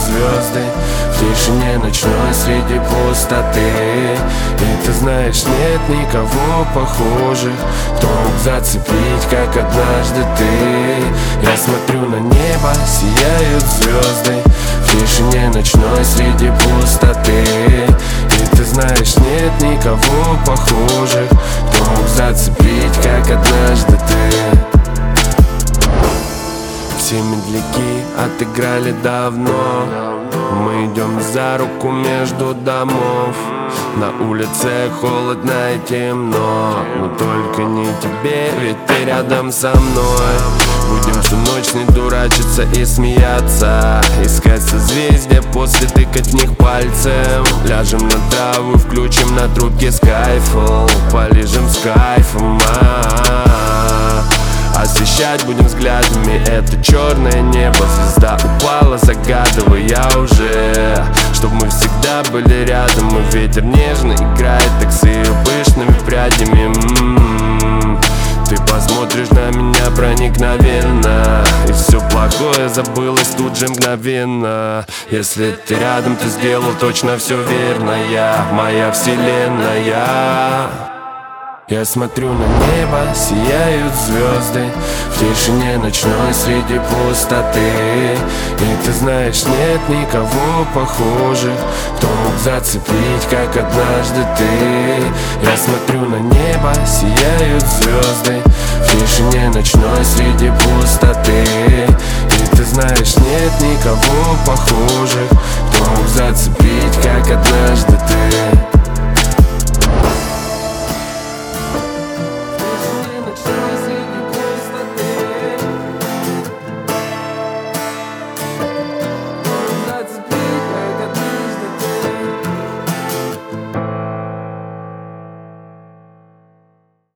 звезды в тишине ночной среди пустоты. И ты знаешь, нет никого похожих, кто мог зацепить, как однажды ты. Я смотрю на небо, сияют звезды в тишине ночной среди пустоты. И ты знаешь, нет никого похожих, кто мог зацепить, как однажды ты. Все медляки отыграли давно, мы идем за руку между домов. На улице холодно и темно, но только не тебе, ведь ты рядом со мной. Будем всю ночь не дурачиться и смеяться, искать созвездия, после тыкать в них пальцем. Ляжем на траву, включим на трубке Skyfall, полежим с кайфом. Освещать будем взглядами это черное небо. Звезда упала, загадывая уже, чтоб мы всегда были рядом. И ветер нежно играет так с ее пышными прядями. Ты посмотришь на меня проникновенно, и все плохое забылось тут же мгновенно. Если ты рядом, ты сделал точно все верно. Моя вселенная. Я смотрю на небо, сияют звезды в тишине ночной среди пустоты. И ты знаешь, нет никого похожих, кто мог зацепить, как однажды ты. Я смотрю на небо, сияют звезды в тишине ночной среди пустоты. И ты знаешь, нет никого похожих,